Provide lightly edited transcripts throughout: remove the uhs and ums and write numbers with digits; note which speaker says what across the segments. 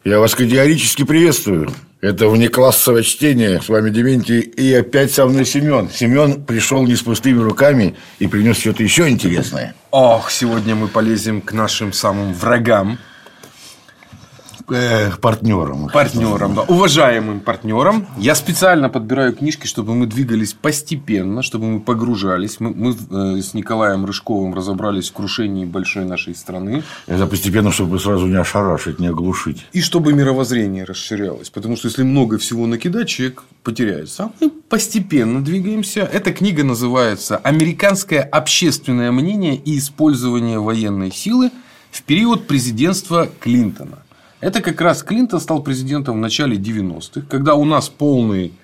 Speaker 1: Я вас категорически приветствую. Это внеклассовое чтение. С вами Дементий. И опять со мной Семен. Семен пришел не с пустыми руками и принес что-то еще интересное.
Speaker 2: Ох, сегодня мы полезем к нашим самым врагам.
Speaker 1: Партнерам.
Speaker 2: Партнерам, да. Уважаемым партнерам. Я специально подбираю книжки, чтобы мы двигались постепенно, чтобы мы погружались. Мы с Николаем Рыжковым разобрались в крушении большой нашей страны.
Speaker 1: Это постепенно, чтобы сразу не ошарашить, не оглушить.
Speaker 2: И чтобы мировоззрение расширялось. Потому что если много всего накидать, человек потеряется. А мы постепенно двигаемся. Эта книга называется «Американское общественное мнение и использование военной силы в период президентства Клинтона». Это как раз Клинтон стал президентом в начале 90-х, когда у нас полный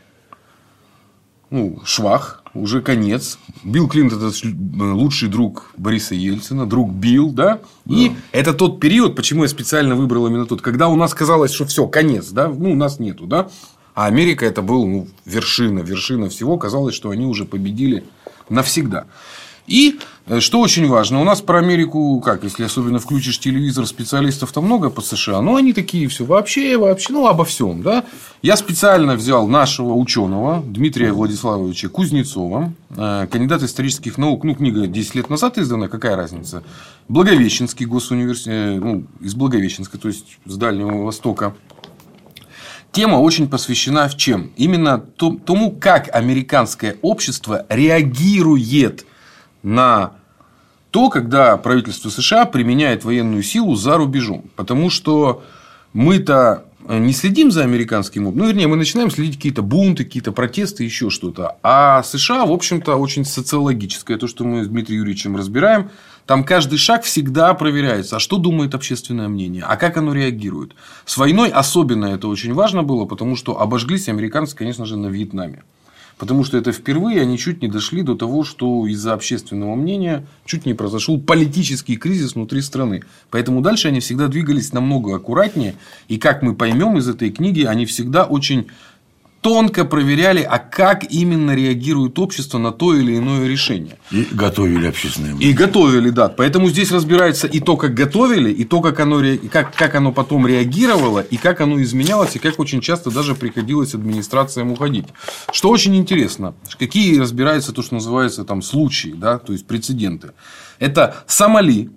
Speaker 2: швах, уже конец. Билл Клинтон – это лучший друг Бориса Ельцина, друг Билл, да? И это тот период, почему я специально выбрал именно тот, когда у нас казалось, что все, конец, да? У нас нету, да? А Америка это был вершина всего, казалось, что они уже победили навсегда. И, что очень важно, у нас про Америку, если особенно включишь телевизор, специалистов там много по США, но они такие все вообще, обо всем, да. Я специально взял нашего ученого Дмитрия Владиславовича Кузнецова, кандидат исторических наук, книга 10 лет назад издана, какая разница, Благовещенский госуниверситет, из Благовещенска, то есть с Дальнего Востока. Тема очень посвящена в чем? Именно тому, как американское общество реагирует на то, когда правительство США применяет военную силу за рубежом. Потому что мы-то не следим за американским опытом. Мы начинаем следить какие-то бунты, какие-то протесты, еще что-то. А США, в общем-то, очень социологическое. То, что мы с Дмитрием Юрьевичем разбираем. Там каждый шаг всегда проверяется. А что думает общественное мнение? А как оно реагирует? С войной особенно это очень важно было, потому что обожглись американцы, конечно же, на Вьетнаме. Потому что это впервые они чуть не дошли до того, что из-за общественного мнения чуть не произошел политический кризис внутри страны. Поэтому дальше они всегда двигались намного аккуратнее. И как мы поймем из этой книги, они всегда очень тонко проверяли, а как именно реагирует общество на то или иное решение.
Speaker 1: И готовили общественное мнение.
Speaker 2: И готовили, да. Поэтому здесь разбирается и то, как готовили, и то, как оно потом реагировало, и как оно изменялось, и как очень часто даже приходилось администрациям уходить. Что очень интересно, какие разбираются то, что называется там случаи, да, то есть прецеденты. Это Сомали.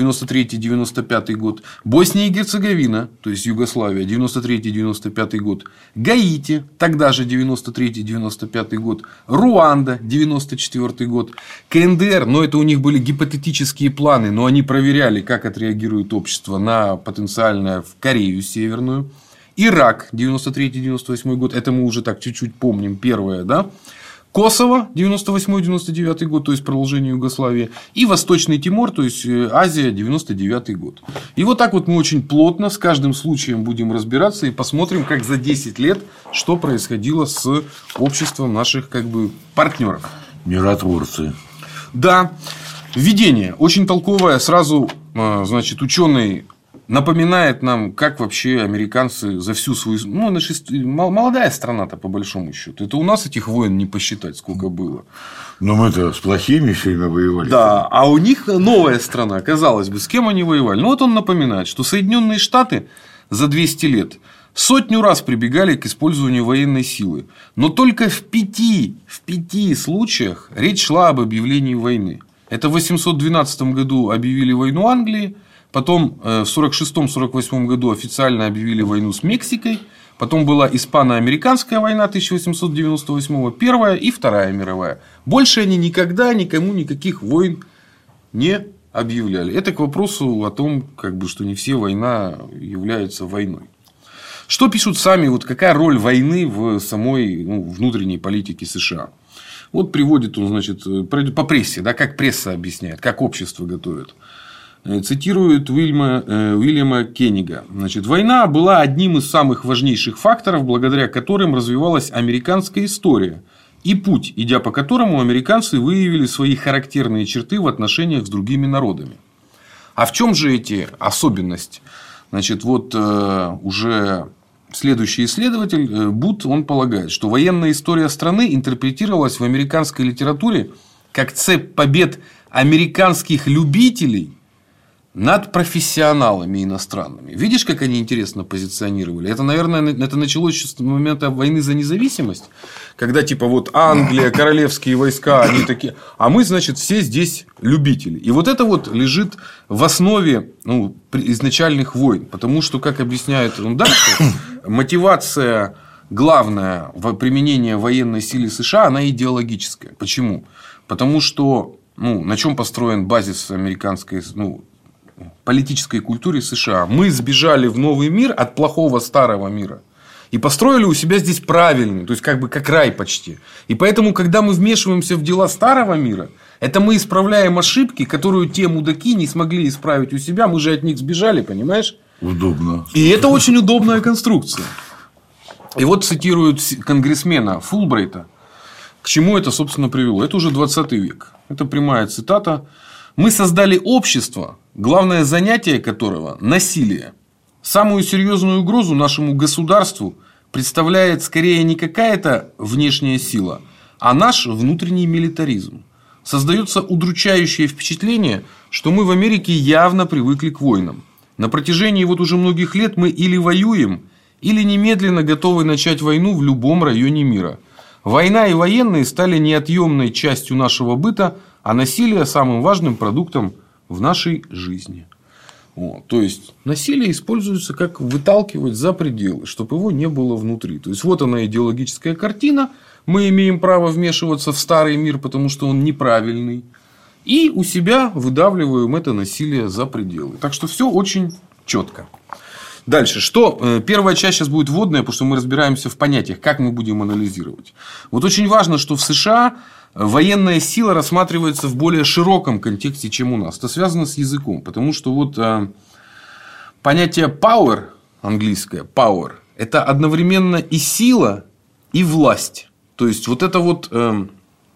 Speaker 2: 93-95 год. Босния и Герцеговина, то есть Югославия, 93-95 год. Гаити, тогда же 93-95 год. Руанда, 94 год. КНДР, но это у них были гипотетические планы, но они проверяли, как отреагирует общество на потенциальное в Корею Северную. Ирак, 93-98 год, это мы уже так чуть-чуть помним, первое, да. Косово, 98-99 год, то есть продолжение Югославии. И Восточный Тимор, то есть Азия, 99 год. И вот так вот мы очень плотно с каждым случаем будем разбираться и посмотрим, как за 10 лет, что происходило с обществом наших партнеров.
Speaker 1: Миротворцы. Да.
Speaker 2: Введение. Очень толковое. Сразу, ученый напоминает нам, как вообще американцы за всю свою... молодая страна-то, по большому счету. Это у нас этих войн не посчитать, сколько было.
Speaker 1: Но мы-то с плохими все время воевали.
Speaker 2: Да, а у них новая страна, казалось бы, с кем они воевали. Вот он напоминает, что Соединенные Штаты за 200 лет 100 раз прибегали к использованию военной силы. Но только в 5 случаях речь шла об объявлении войны. Это в 812 году объявили войну Англии. Потом в 1946-1948 году официально объявили войну с Мексикой. Потом была Испано-американская война 1898, Первая и Вторая мировая. Больше они никогда никому никаких войн не объявляли. Это к вопросу о том, что не все война является войной. Что пишут сами, какая роль войны в самой внутренней политике США? Вот приводит он, пройдет по прессе, да, как пресса объясняет, как общество готовит. Цитирует Уильяма Кеннига. Война была одним из самых важнейших факторов, благодаря которым развивалась американская история. И путь, идя по которому американцы выявили свои характерные черты в отношениях с другими народами. А в чем же эти особенности? Уже следующий исследователь Бут, он полагает, что военная история страны интерпретировалась в американской литературе как цепь побед американских любителей над профессионалами иностранными. Видишь, как они интересно позиционировали? Это, наверное, это началось еще с момента войны за независимость, когда типа вот Англия, королевские войска, они такие, а мы, значит, все здесь любители. И вот это вот лежит в основе изначальных войн. Потому что, как объясняет он дальше, мотивация главная в применении военной силы США, она идеологическая. Почему? Потому что на чем построен базис американской политической культуре США? Мы сбежали в новый мир от плохого старого мира и построили у себя здесь правильный, то есть как бы как рай почти. И поэтому, когда мы вмешиваемся в дела старого мира, это мы исправляем ошибки, которую те мудаки не смогли исправить у себя. Мы же от них сбежали, понимаешь?
Speaker 1: Удобно.
Speaker 2: И это очень удобная конструкция. И вот цитируют конгрессмена Фулбрайта. К чему это, собственно, привело? Это уже 20 век. Это прямая цитата. «Мы создали общество, главное занятие которого – насилие. Самую серьезную угрозу нашему государству представляет скорее не какая-то внешняя сила, а наш внутренний милитаризм. Создается удручающее впечатление, что мы в Америке явно привыкли к войнам. На протяжении вот уже многих лет мы или воюем, или немедленно готовы начать войну в любом районе мира. Война и военные стали неотъемной частью нашего быта, а насилие самым важным продуктом в нашей жизни». То есть насилие используется как выталкивать за пределы, чтобы его не было внутри. То есть вот она идеологическая картина. Мы имеем право вмешиваться в старый мир, потому что он неправильный. И у себя выдавливаем это насилие за пределы. Так что все очень четко. Дальше. Что? Первая часть сейчас будет вводная, потому что мы разбираемся в понятиях, как мы будем анализировать. Вот очень важно, что в США военная сила рассматривается в более широком контексте, чем у нас. Это связано с языком. Потому что вот понятие power, английское power, это одновременно и сила, и власть. То есть вот это вот он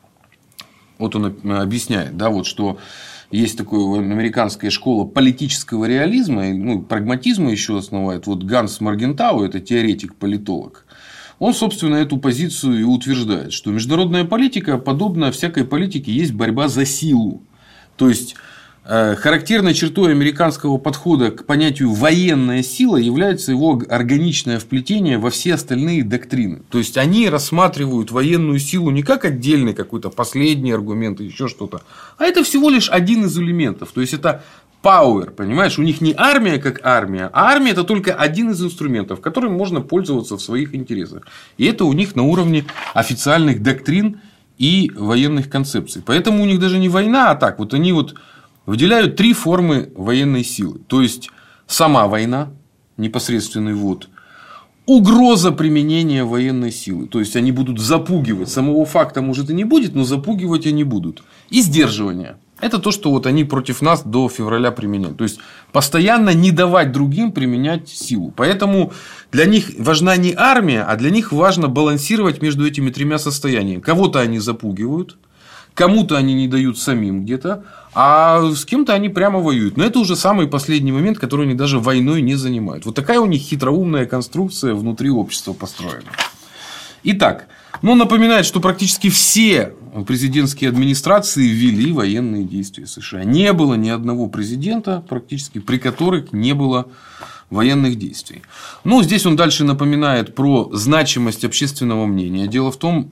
Speaker 2: объясняет, да, вот что есть такая американская школа политического реализма, прагматизма еще основает. Вот Ганс Моргентау, это теоретик-политолог. Он, собственно, эту позицию и утверждает, что международная политика, подобно всякой политике, есть борьба за силу. То есть характерной чертой американского подхода к понятию военная сила является его органичное вплетение во все остальные доктрины. То есть они рассматривают военную силу не как отдельный какой-то последний аргумент или еще что-то, а это всего лишь один из элементов. То есть это power, понимаешь, у них не армия как армия, а армия это только один из инструментов, которым можно пользоваться в своих интересах. И это у них на уровне официальных доктрин и военных концепций. Поэтому у них даже не война, а так вот они вот выделяют 3 формы военной силы. То есть сама война, непосредственный ввод, угроза применения военной силы. То есть они будут запугивать. Самого факта, может, и не будет, но запугивать они будут. И сдерживание. Это то, что вот они против нас до февраля применяют. То есть постоянно не давать другим применять силу. Поэтому для них важна не армия, а для них важно балансировать между этими 3 состояниями. Кого-то они запугивают, кому-то они не дают самим где-то, а с кем-то они прямо воюют. Но это уже самый последний момент, который они даже войной не занимают. Вот такая у них хитроумная конструкция внутри общества построена. Итак, напоминает, что практически все президентские администрации ввели военные действия США. Не было ни одного президента, практически, при которых не было военных действий. Здесь он дальше напоминает про значимость общественного мнения. Дело в том,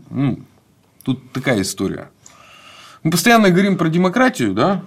Speaker 2: тут такая история. Мы постоянно говорим про демократию, да?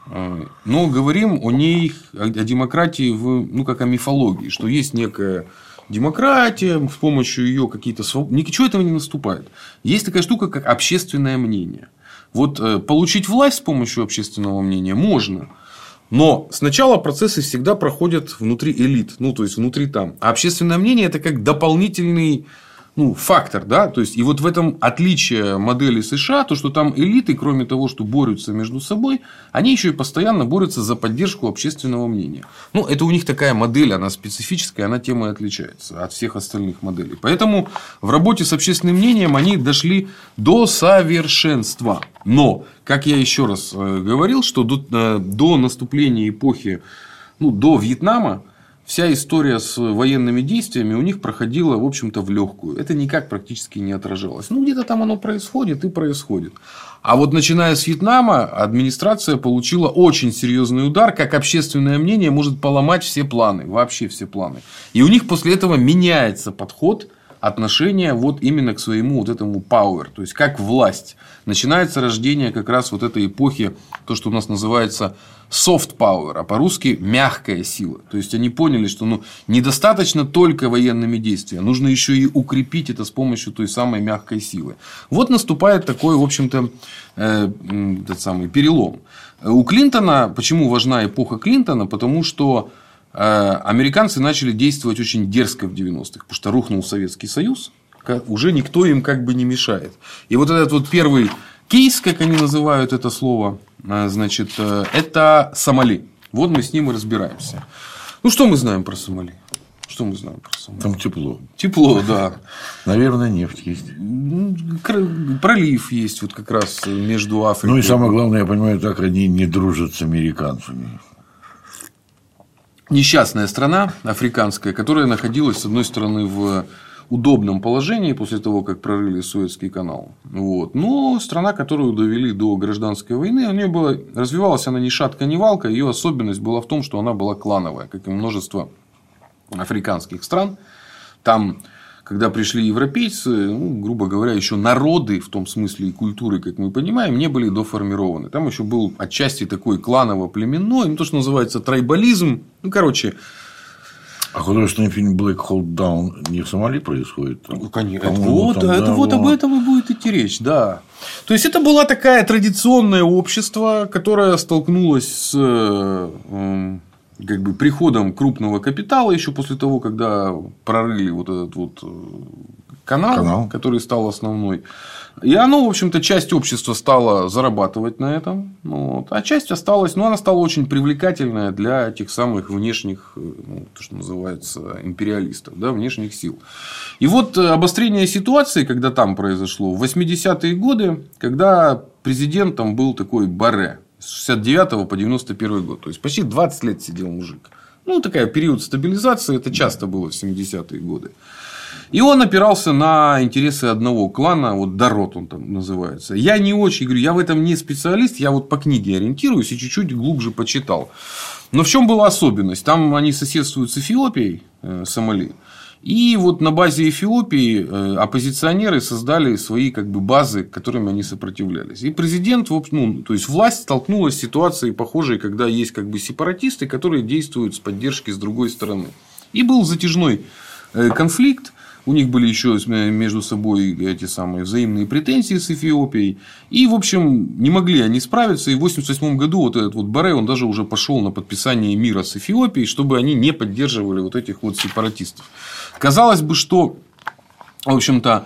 Speaker 2: Но говорим о ней, о демократии, как о мифологии, что есть некая демократия, с помощью ее какие-то свободы. Ничего этого не наступает. Есть такая штука, как общественное мнение. Вот получить власть с помощью общественного мнения можно. Но сначала процессы всегда проходят внутри элит, то есть внутри там. А общественное мнение это как дополнительный фактор, да, то есть и вот в этом отличие модели США, то, что там элиты, кроме того, что борются между собой, они еще и постоянно борются за поддержку общественного мнения. Это у них такая модель, она специфическая, она тем и отличается от всех остальных моделей. Поэтому в работе с общественным мнением они дошли до совершенства. Но, как я еще раз говорил, что до наступления эпохи, до Вьетнама, вся история с военными действиями у них проходила, в общем-то, в легкую. Это никак практически не отражалось. Ну, где-то там оно происходит и происходит. А вот начиная с Вьетнама, администрация получила очень серьезный удар, как общественное мнение может поломать все планы, вообще все планы. И у них после этого меняется подход, отношение вот именно к своему вот этому power, то есть как власть. Начинается рождение как раз вот этой эпохи, то, что у нас называется soft power, а по-русски мягкая сила. То есть они поняли, что недостаточно только военными действиями, нужно еще и укрепить это с помощью той самой мягкой силы. Вот наступает такой, в общем-то, этот самый перелом. У Клинтона, почему важна эпоха Клинтона? Потому что американцы начали действовать очень дерзко в 90-х, потому что рухнул Советский Союз, уже никто им как бы не мешает. И вот этот вот первый кейс, как они называют это слово, значит, это Сомали. Вот мы с ним и разбираемся. Ну, что мы знаем про Сомали? Что мы знаем про Сомали?
Speaker 1: Там тепло.
Speaker 2: Тепло, да.
Speaker 1: Наверное, нефть есть.
Speaker 2: Пролив есть вот как раз между Африкой.
Speaker 1: Ну, и самое главное, я понимаю, так они не дружат с американцами.
Speaker 2: Несчастная страна африканская, которая находилась, с одной стороны, в удобном положении после того, как прорыли Суэцкий канал. Вот. Но страна, которую довели до гражданской войны, у нее была, развивалась она ни шатка, ни валка. Ее особенность была в том, что она была клановая, как и множество африканских стран. Там, когда пришли европейцы, грубо говоря, еще народы, в том смысле и культуры, как мы понимаем, не были доформированы. Там еще был отчасти такой кланово-племенной, то, что называется трайбализм. Короче.
Speaker 1: А художественный фильм Black Hole Down не в Сомали происходит?
Speaker 2: Конечно. Вот об этом и будет идти речь, да. То есть это было такое традиционное общество, которое столкнулось с как бы приходом крупного капитала еще после того, когда прорыли вот этот вот канал, который стал основной. И оно, в общем-то, часть общества стала зарабатывать на этом, а часть осталась, она стала очень привлекательная для тех самых внешних, то, что называется, империалистов, да, внешних сил. И вот обострение ситуации, когда там произошло, в 80-е годы, когда президентом был такой Барре. С 69 по 91 год. То есть почти 20 лет сидел мужик. Такой период стабилизации. Это часто было в 70-е годы. И он опирался на интересы одного клана. Вот Дарот он там называется. Я не очень говорю, я в этом не специалист. Я вот по книге ориентируюсь и чуть-чуть глубже почитал. Но в чем была особенность? Там они соседствуют с Эфиопией, Сомали. И вот на базе Эфиопии оппозиционеры создали свои как бы базы, которыми они сопротивлялись. И президент, то есть власть столкнулась с ситуацией похожей, когда есть как бы сепаратисты, которые действуют с поддержки с другой стороны. И был затяжной конфликт. У них были еще между собой эти самые взаимные претензии с Эфиопией. И, в общем, не могли они справиться. И в 1988 году вот этот вот Барре, он даже уже пошел на подписание мира с Эфиопией, чтобы они не поддерживали вот этих вот сепаратистов. Казалось бы, что, в общем-то,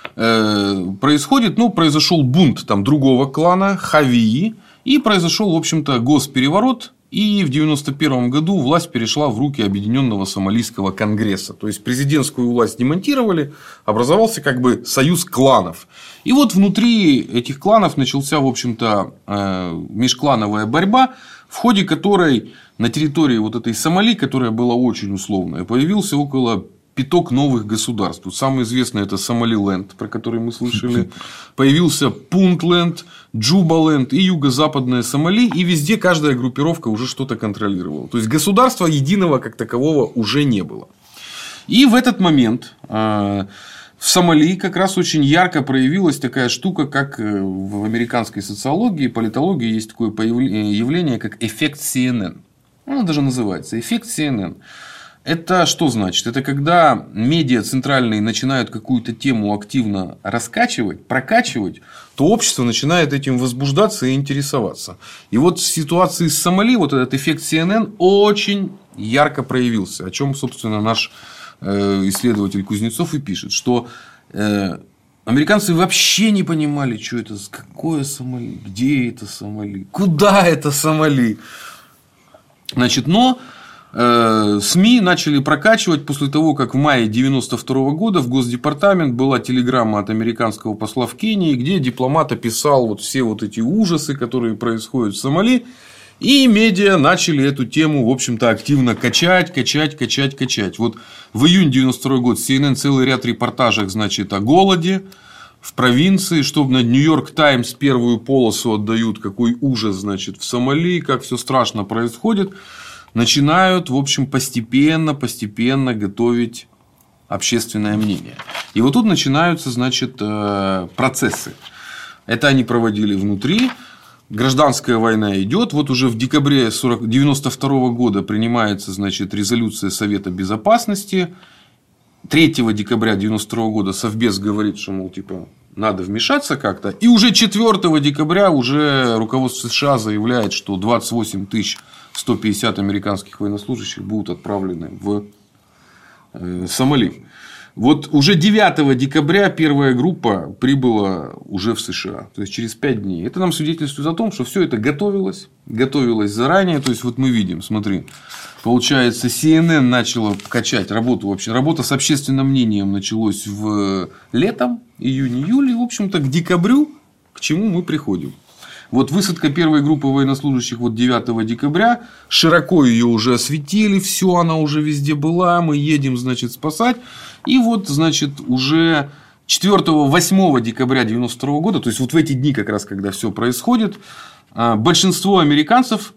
Speaker 2: происходит, произошел бунт там другого клана, Хавии, и произошел, в общем-то, госпереворот. И в 1991 году власть перешла в руки Объединенного Сомалийского конгресса. То есть президентскую власть демонтировали, образовался как бы союз кланов. И вот внутри этих кланов начался, в общем-то, межклановая борьба, в ходе которой на территории вот этой Сомали, которая была очень условная, появился около 5 новых государств. Тут самое известное это Сомалиленд, про который мы слышали. Появился Пунтленд, Джубаленд и юго-западная Сомали. И везде каждая группировка уже что-то контролировала. То есть государства единого как такового уже не было. И в этот момент в Сомали как раз очень ярко проявилась такая штука, как в американской социологии, политологии есть такое явление, как эффект CNN. Оно даже называется эффект CNN. Это что значит? Это когда медиа центральные начинают какую-то тему активно раскачивать, прокачивать, то общество начинает этим возбуждаться и интересоваться. И вот в ситуации с Сомали вот этот эффект CNN очень ярко проявился. О чем, собственно, наш исследователь Кузнецов и пишет, что американцы вообще не понимали, что это, какое Сомали, где это Сомали, куда это Сомали. Значит, но СМИ начали прокачивать после того, как в мае 1992 года в Госдепартамент была телеграмма от американского посла в Кении, где дипломат описал вот все вот эти ужасы, которые происходят в Сомали. И медиа начали эту тему, в общем-то, активно качать. Вот в июне 92 год CNN целый ряд репортажей, значит, о голоде в провинции, что на Нью-Йорк Таймс первую полосу отдают, какой ужас, значит, в Сомали, как все страшно происходит. Начинают, в общем, постепенно готовить общественное мнение. И вот тут начинаются, значит, процессы. Это они проводили внутри. Гражданская война идет. Вот уже в декабре 1992 года принимается, значит, резолюция Совета Безопасности. 3 декабря 1992 года Совбез говорит, что, мол, типа, надо вмешаться как-то. И уже 4 декабря уже руководство США заявляет, что 28 150 американских военнослужащих будут отправлены в Сомали. Вот уже 9 декабря первая группа прибыла уже в США. То есть через 5 дней. Это нам свидетельствует о том, что все это готовилось заранее. То есть вот мы видим, смотри, получается, CNN начала качать работу вообще. Работа с общественным мнением началась летом, июнь-июль. И, в общем-то, к декабрю к чему мы приходим. Вот высадка первой группы военнослужащих вот 9 декабря. Широко ее уже осветили. Все, она уже везде была. Мы едем, значит, спасать. И вот, значит, уже 4-8 декабря 1992 года, то есть вот в эти дни как раз, когда все происходит, большинство американцев,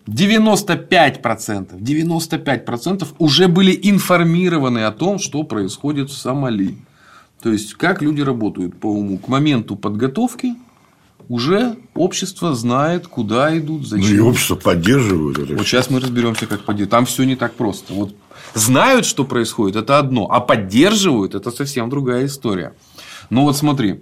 Speaker 2: 95% уже были информированы о том, что происходит в Сомали. То есть, как люди работают по уму. К моменту подготовки уже общество знает, куда идут, зачем.
Speaker 1: Ну, и общество поддерживает это.
Speaker 2: Вот сейчас мы разберемся, как поддерживать. Там все не так просто. Вот знают, что происходит, это одно, а поддерживают, это совсем другая история. Ну вот смотри,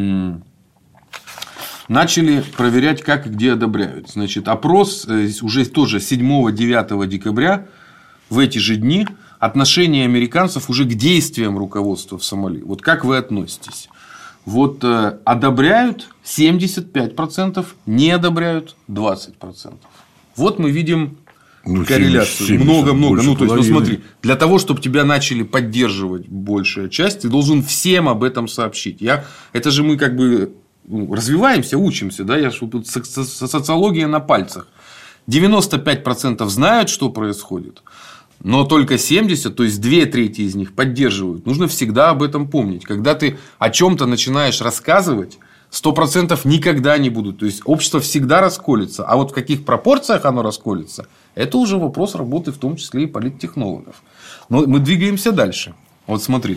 Speaker 2: начали проверять, как и где одобряют. Значит, опрос уже тоже 7-9 декабря, в эти же дни, отношение американцев уже к действиям руководства в Сомали. Вот как вы относитесь? Вот одобряют 75%, не одобряют 20%. Вот мы видим корреляцию. Много-много. Ну, то есть, смотри, для того, чтобы тебя начали поддерживать большая часть, ты должен всем об этом сообщить. Это же мы как бы развиваемся, учимся. Да? Тут социология на пальцах. 95% знают, что происходит. Но только 70%, то есть 2/3 из них поддерживают. Нужно всегда об этом помнить. Когда ты о чем-то начинаешь рассказывать, 100% никогда не будут. То есть общество всегда расколется. А вот в каких пропорциях оно расколется, это уже вопрос работы, в том числе и политтехнологов. Но мы двигаемся дальше. Вот смотри.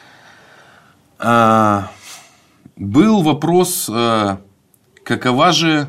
Speaker 2: Был вопрос, какова же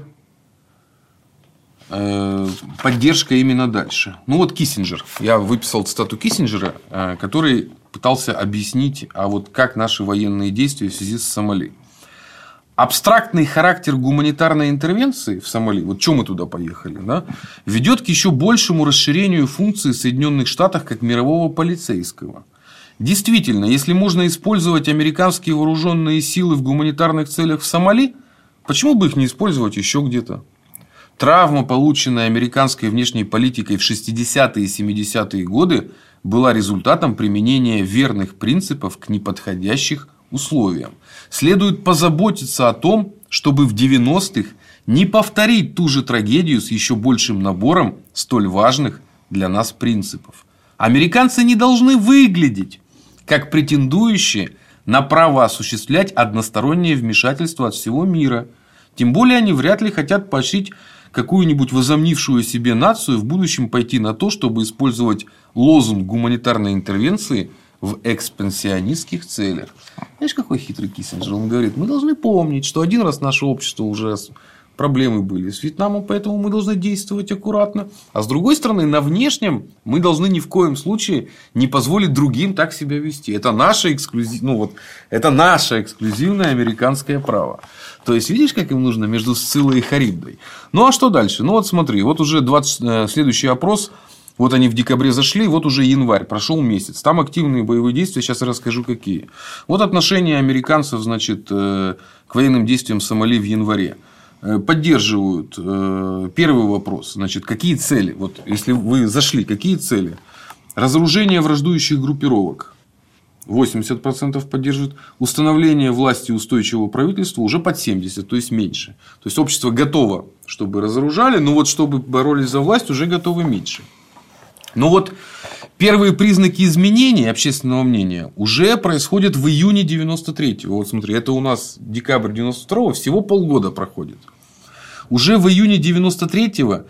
Speaker 2: поддержка именно дальше. Ну вот Киссинджер. Я выписал цитату Киссинджера, который пытался объяснить, а вот как наши военные действия в связи с Сомали. Абстрактный характер гуманитарной интервенции в Сомали, вот что мы туда поехали, да, ведет к еще большему расширению функций Соединенных Штатов как мирового полицейского. Действительно, если можно использовать американские вооруженные силы в гуманитарных целях в Сомали, почему бы их не использовать еще где-то? Травма, полученная американской внешней политикой в 60-е и 70-е годы, была результатом применения верных принципов к неподходящим условиям. Следует позаботиться о том, чтобы в 90-х не повторить ту же трагедию с еще большим набором столь важных для нас принципов. Американцы не должны выглядеть как претендующие на право осуществлять одностороннее вмешательство от всего мира. Тем более они вряд ли хотят поощрить какую-нибудь возомнившую себе нацию в будущем пойти на то, чтобы использовать лозунг гуманитарной интервенции в экспансионистских целях. Знаешь, какой хитрый Киссинджер? Он говорит, мы должны помнить, что один раз наше общество уже проблемы были с Вьетнамом, поэтому мы должны действовать аккуратно. А с другой стороны, на внешнем мы должны ни в коем случае не позволить другим так себя вести. Это наше эксклюзивное американское право. То есть, видишь, как им нужно между Сциллой и Харибдой. Ну, а что дальше? Ну, вот смотри, вот уже следующий опрос. Вот они в декабре зашли, вот уже январь, прошел месяц. Там активные боевые действия, сейчас я расскажу, какие. Вот отношение американцев, значит, к военным действиям в Сомали в январе. Поддерживают. Первый вопрос, значит, какие цели? Вот если вы зашли, какие цели? Разоружение враждующих группировок. 80% поддерживают. Установление власти устойчивого правительства уже под 70%, то есть меньше. То есть общество готово, чтобы разоружали, но вот чтобы боролись за власть, уже готовы меньше. Но вот первые признаки изменения общественного мнения уже происходят в июне 93-го. Вот смотри, это у нас декабрь 92-го, всего полгода проходит. Уже в июне 93-го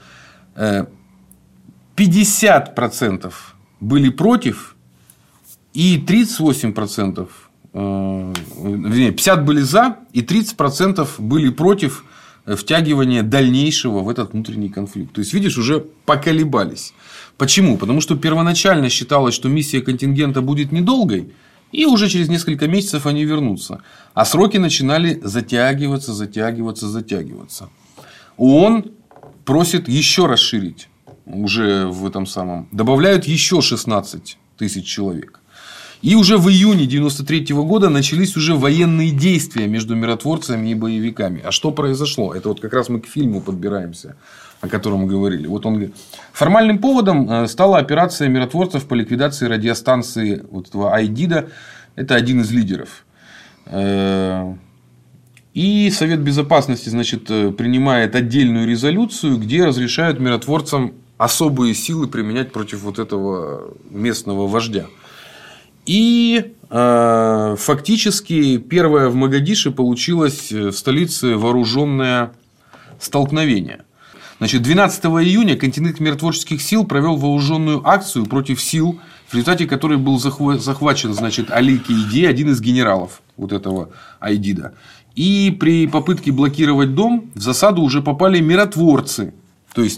Speaker 2: 50% были против, и 38%, вернее, 50% были за, и 30% были против втягивания дальнейшего в этот внутренний конфликт. То есть, видишь, уже поколебались. Почему? Потому что первоначально считалось, что миссия контингента будет недолгой, и уже через несколько месяцев они вернутся. А сроки начинали затягиваться. ООН просит еще расширить. Уже в этом самом. Добавляют еще 16 тысяч человек. И уже в июне 93 года начались уже военные действия между миротворцами и боевиками. А что произошло? Это вот как раз мы к фильму подбираемся, о котором мы говорили. Вот он говорит. Формальным поводом стала операция миротворцев по ликвидации радиостанции вот этого Айдида. Это один из лидеров. И Совет Безопасности, значит, принимает отдельную резолюцию, где разрешают миротворцам особые силы применять против вот этого местного вождя. И фактически первое в Могадишо получилось в столице вооруженное столкновение. Значит, 12 июня контингент миротворческих сил провел вооруженную акцию против сил, в результате которой был захвачен, значит, Али Кейди, один из генералов вот этого Айдида. И при попытке блокировать дом в засаду уже попали миротворцы. То есть,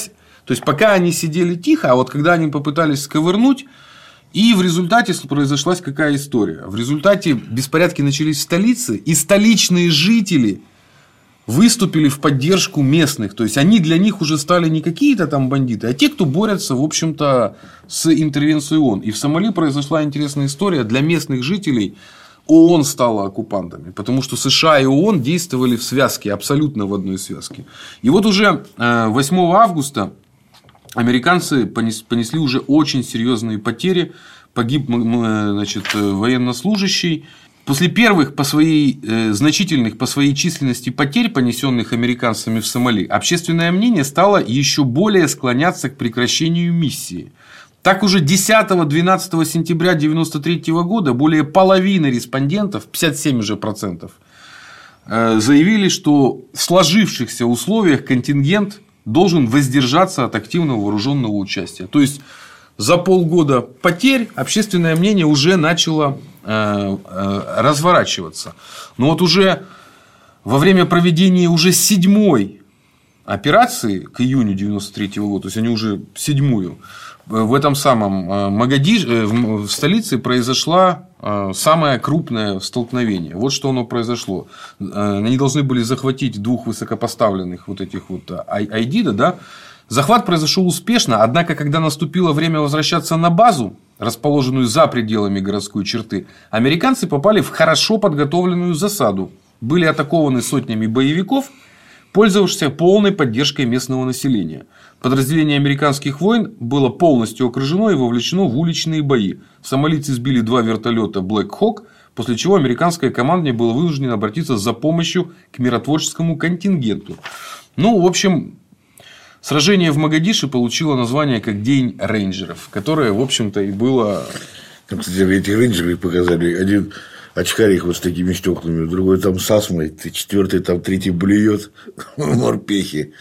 Speaker 2: пока они сидели тихо, а вот когда они попытались сковырнуть, и в результате произошла какая история. В результате беспорядки начались в столице, и столичные жители выступили в поддержку местных. То есть, они для них уже стали не какие-то там бандиты, а те, кто борются, в общем-то, с интервенцией ООН. И в Сомали произошла интересная история. Для местных жителей ООН стала оккупантами, потому что США и ООН действовали в связке, абсолютно в одной связке. И вот уже 8 августа американцы понесли уже очень серьезные потери. Погиб, значит, военнослужащий. После первых значительных по своей численности потерь, понесенных американцами в Сомали, общественное мнение стало еще более склоняться к прекращению миссии. Так уже 10-12 сентября 1993 года более половины респондентов, 57%, заявили, что в сложившихся условиях контингент должен воздержаться от активного вооруженного участия. То есть, за полгода потерь общественное мнение уже начало разворачиваться. Но вот уже во время проведения уже 7-й операции к июню 1993 года, то есть, они уже 7-ю, в этом самом Могадишо, в столице произошло самое крупное столкновение. Вот что оно произошло. Они должны были захватить 2 высокопоставленных вот этих вот Айдида, да? Захват произошел успешно, однако, когда наступило время возвращаться на базу, расположенную за пределами городской черты, американцы попали в хорошо подготовленную засаду, были атакованы сотнями боевиков, пользовавшихся полной поддержкой местного населения. Подразделение американских войск было полностью окружено и вовлечено в уличные бои. Сомалийцы сбили 2 вертолета Black Hawk, после чего американское командование было вынуждено обратиться за помощью к миротворческому контингенту. Ну, в общем, сражение в Могадишо получило название как День рейнджеров, которое, в общем-то, и было...
Speaker 1: Там, кстати, эти рейнджеры показали. Один очкарик вот с такими стеклами, другой там с астмой, 4-й там 3-й блюет морпехи.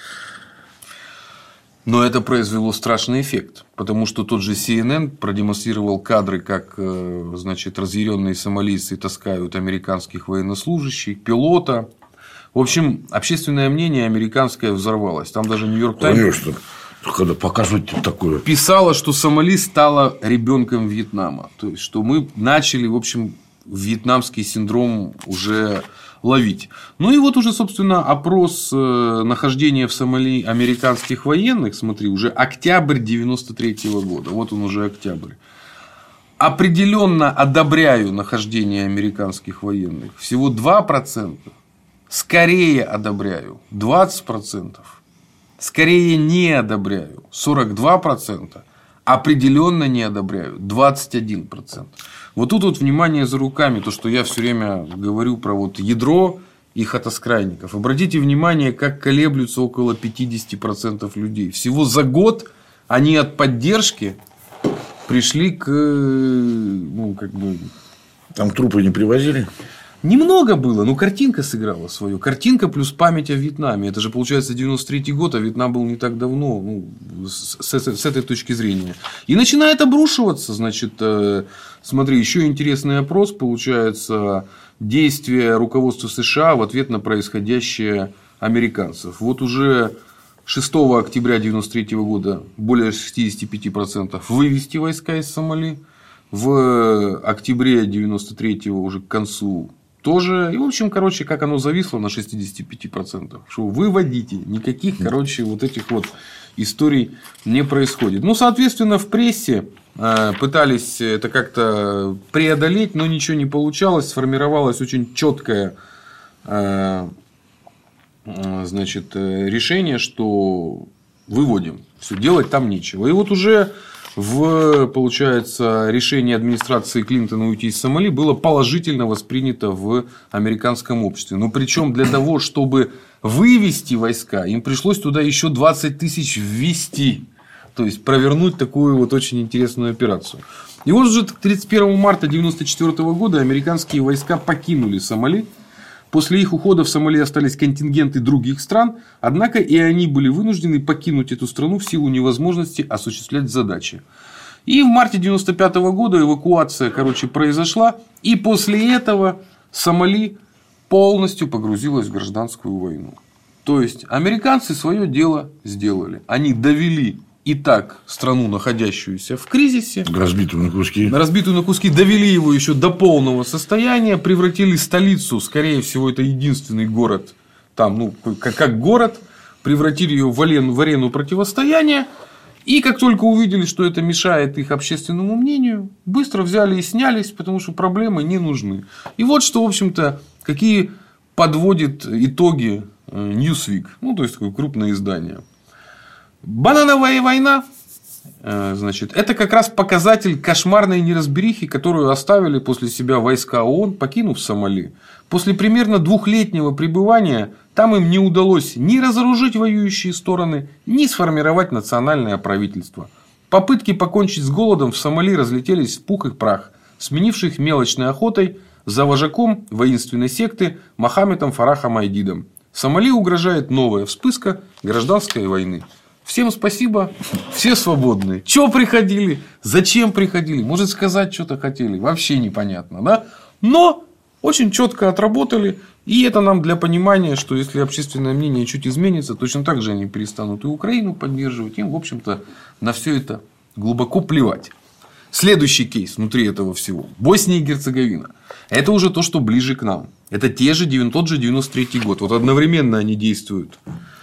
Speaker 2: Но это произвело страшный эффект, потому что тот же CNN продемонстрировал кадры, как, значит, разъяренные сомалийцы таскают американских военнослужащих, пилота. В общем, общественное мнение американское взорвалось. Там даже Нью-Йорк Таймс,
Speaker 1: конечно, когда покажут такое,
Speaker 2: писала, что Сомали стала ребенком Вьетнама. То есть, что мы начали, в общем, вьетнамский синдром уже ловить. Ну и вот уже, собственно, опрос нахождения в Сомали американских военных, смотри, уже октябрь 93 года. Вот он уже октябрь. Определенно одобряю нахождение американских военных. Всего 2%. Скорее одобряю 20%. Скорее не одобряю 42%. Определенно не одобряю 21%. Вот тут вот внимание за руками, то, что я все время говорю про вот ядро и хатоскрайников. Обратите внимание, как колеблются около 50% людей. Всего за год они от поддержки пришли к... Ну, как бы...
Speaker 1: Там трупы не привозили?
Speaker 2: Немного было, но картинка сыграла свое. Картинка плюс память о Вьетнаме. Это же, получается, 93-й год, а Вьетнам был не так давно, ну, с этой точки зрения. И начинает обрушиваться, значит, смотри, еще интересный опрос, получается, действия руководства США в ответ на происходящее американцев. Вот уже 6 октября 1993 года более 65% вывести войска из Сомали. В октябре 1993 уже к концу тоже. И, в общем, короче, как оно зависло на 65%. Что выводите. Никаких, короче, вот этих вот историй не происходит. Ну, соответственно, в прессе пытались это как-то преодолеть, но ничего не получалось. Сформировалось очень четкое, значит, решение, что выводим. Все, делать там нечего. И вот уже получается, решение администрации Клинтона уйти из Сомали было положительно воспринято в американском обществе. Но причем для того, чтобы вывести войска, им пришлось туда еще 20 тысяч ввести. То есть провернуть такую вот очень интересную операцию. И вот уже 31 марта 1994 года американские войска покинули Сомали. После их ухода в Сомали остались контингенты других стран, однако и они были вынуждены покинуть эту страну в силу невозможности осуществлять задачи. И в марте 1995 года эвакуация, короче, произошла, и после этого Сомали полностью погрузилась в гражданскую войну. То есть американцы свое дело сделали. Они довели и так страну, находящуюся в кризисе,
Speaker 1: разбитую на куски,
Speaker 2: довели его еще до полного состояния, превратили столицу, скорее всего, это единственный город, там, ну, как город, превратили ее в арену противостояния. И как только увидели, что это мешает их общественному мнению, быстро взяли и снялись, потому что проблемы не нужны. И вот что, в общем-то, какие подводит итоги Newsweek, ну, то есть такое крупное издание. Банановая война, значит, это как раз показатель кошмарной неразберихи, которую оставили после себя войска ООН, покинув Сомали. После примерно 2-летнего пребывания там им не удалось ни разоружить воюющие стороны, ни сформировать национальное правительство. Попытки покончить с голодом в Сомали разлетелись в пух и прах, сменивших мелочной охотой за вожаком воинственной секты Мохаммедом Фарахом Айдидом. Сомали угрожает новая вспышка гражданской войны. Всем спасибо, все свободны. Чего приходили? Зачем приходили? Может, сказать что-то хотели? Вообще непонятно, да? Но очень четко отработали. И это нам для понимания, что если общественное мнение чуть изменится, точно так же они перестанут и Украину поддерживать. Им, в общем-то, на все это глубоко плевать. Следующий кейс внутри этого всего. Босния и Герцеговина. Это уже то, что ближе к нам. Это тот же 93 год. Вот одновременно они действуют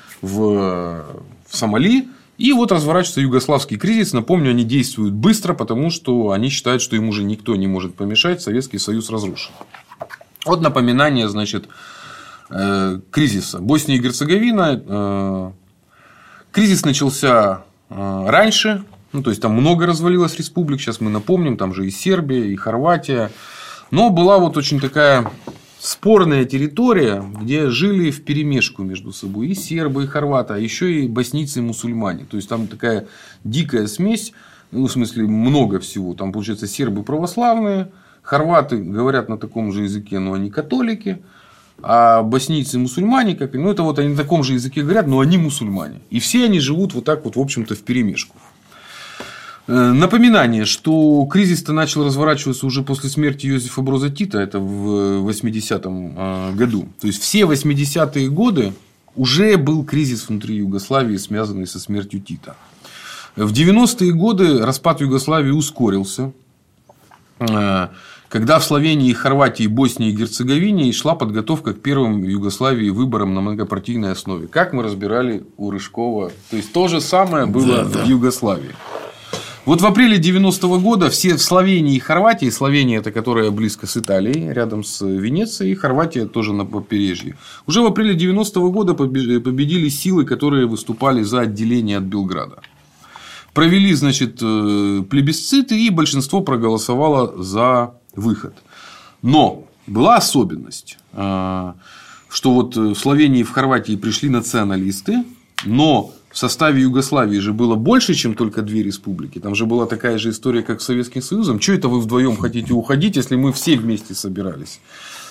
Speaker 2: в Сомали. И вот разворачивается югославский кризис. Напомню, они действуют быстро, потому что они считают, что им уже никто не может помешать. Советский Союз разрушен. Вот напоминание, значит, кризиса. Босния и Герцеговина. Кризис начался раньше. Ну, то есть, там много развалилось республик. Сейчас мы напомним. Там же и Сербия, и Хорватия. Но была вот очень такая спорная территория, где жили вперемешку между собой и сербы, и хорваты, а еще и боснийцы и мусульмане. То есть, там такая дикая смесь, ну, в смысле, много всего. Там, получается, сербы православные, хорваты говорят на таком же языке, но они католики, а боснийцы и мусульмане, как, ну, это вот они на таком же языке говорят, но они мусульмане. И все они живут вот так вот, в общем-то, вперемешку. Напоминание, что кризис-то начал разворачиваться уже после смерти Йозефа Броза Тита, это в 80-м году. То есть, все 80-е годы уже был кризис внутри Югославии, связанный со смертью Тита. В 90-е годы распад Югославии ускорился, когда в Словении, Хорватии, Боснии и Герцеговине шла подготовка к первым в Югославии выборам на многопартийной основе. Как мы разбирали у Рыжкова. То есть, то же самое было в Югославии. Вот в апреле 90-го года все в Словении и Хорватии, Словения это которая близко с Италией, рядом с Венецией, и Хорватия тоже на побережье. Уже в апреле 90-го года победили силы, которые выступали за отделение от Белграда. провели, значит, плебисциты, и большинство проголосовало за выход. Но была особенность, что вот в Словении и в Хорватии пришли националисты, но в составе Югославии же было больше, чем только две республики. Там же была такая же история, как с Советским Союзом. Чего это вы вдвоем хотите уходить, если мы все вместе собирались?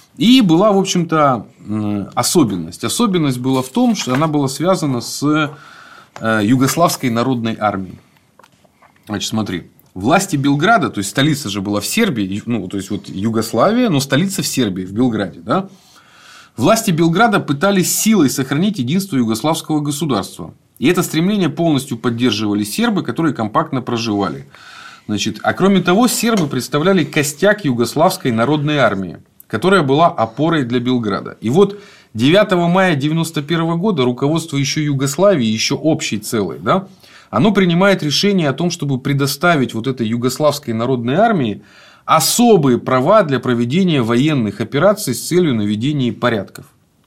Speaker 2: И была, в общем-то, особенность. Особенность была в том, что она была связана с Югославской народной армией. Значит, смотри. Власти Белграда, то есть столица же была в Сербии, ну, то есть вот Югославия, но столица в Сербии, в Белграде, да? Власти Белграда пытались силой сохранить единство югославского государства. И это стремление полностью поддерживали сербы, которые компактно проживали. Значит, а кроме того, сербы представляли костяк Югославской народной армии, которая была опорой для Белграда. И вот 9 мая 1991 года руководство еще Югославии, еще общей целой, да, оно принимает решение о том, чтобы предоставить вот этой Югославской народной армии особые права для проведения военных операций с целью наведения порядков.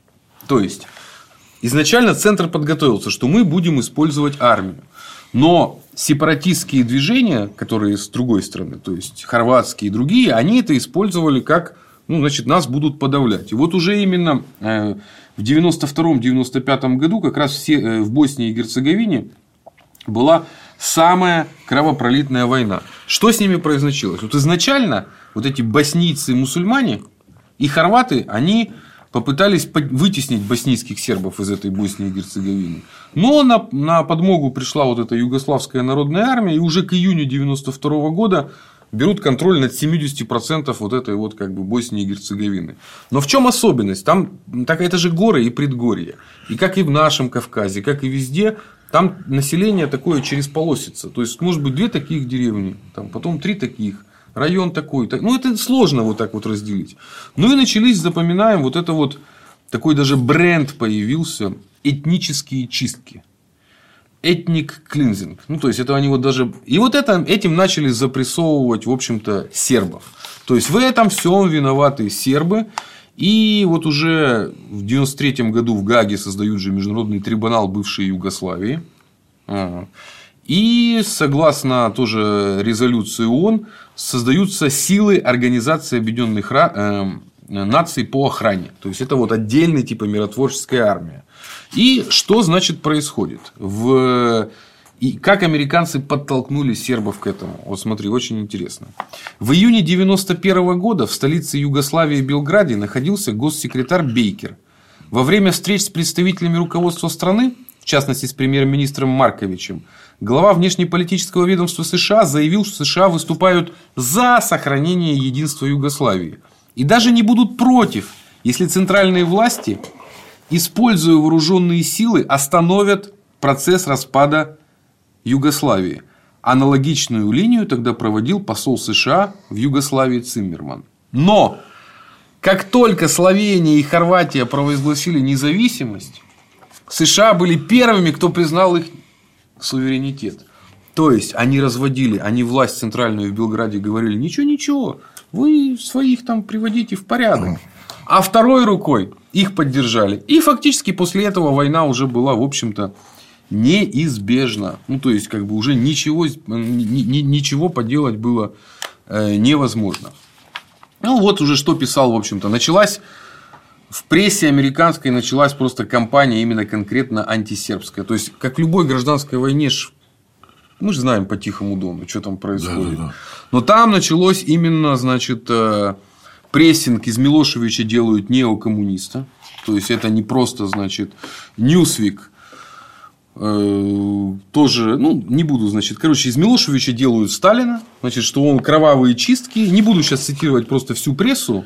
Speaker 2: То есть, изначально центр подготовился, что мы будем использовать армию. Но сепаратистские движения, которые с другой стороны, то есть хорватские и другие, они это использовали как, ну, значит, нас будут подавлять. И вот уже именно в 1992-1995 году как раз в Боснии и Герцеговине была самая кровопролитная война. Что с ними произошло? Вот изначально вот эти боснийцы-мусульмане и хорваты, они попытались вытеснить боснийских сербов из этой Боснии и Герцеговины. Но на подмогу пришла вот эта Югославская народная армия, и уже к июню 1992 года берут контроль над 70% вот этой вот как бы Боснии и Герцеговины. Но в чем особенность? Там это же горы и предгорье. И как и в нашем Кавказе, как и везде, там население такое через полосица. То есть, может быть, 2 таких деревни, там, потом 3 таких, район такой. Ну, это сложно вот так вот разделить. Ну, и начались, запоминаем, вот это вот такой даже бренд появился: этнические чистки. Ethnic cleansing. Ну, то есть, это они вот даже... И вот этим начали запрессовывать, в общем-то, сербов. То есть, в этом всем виноваты сербы. И вот уже в 1993 году в Гааге создают же международный трибунал бывшей Югославии. И согласно тоже резолюции ООН создаются силы Организации Объединенных Наций по охране. То есть, это вот отдельная типа миротворческая армия. И что, значит, происходит? И как американцы подтолкнули сербов к этому? Вот смотри, очень интересно. В июне 1991 года в столице Югославии Белграде находился госсекретарь Бейкер. Во время встреч с представителями руководства страны, в частности с премьер-министром Марковичем, глава внешнеполитического ведомства США заявил, что США выступают за сохранение единства Югославии. И даже не будут против, если центральные власти, используя вооруженные силы, остановят процесс распада Югославии. Аналогичную линию тогда проводил посол США в Югославии Циммерман. Но как только Словения и Хорватия провозгласили независимость, США были первыми, кто признал их суверенитет. То есть, они власть центральную в Белграде говорили: ничего, вы своих там приводите в порядок. А второй рукой их поддержали. И фактически после этого война уже была, в общем-то, неизбежна. Ну, то есть, как бы уже ничего поделать было невозможно. Ну, вот уже что писал, в общем-то. Началась в прессе американской просто кампания именно конкретно антисербская. То есть, как в любой гражданской войне, мы же знаем по Тихому Дону, что там происходит. Да. Но там началось именно, значит, прессинг из Милошевича делают неокоммуниста. То есть, это не просто, значит, Newsweek. Тоже, не буду, значит, из Милошевича делают Сталина, значит, что он кровавые чистки. Не буду сейчас цитировать просто всю прессу.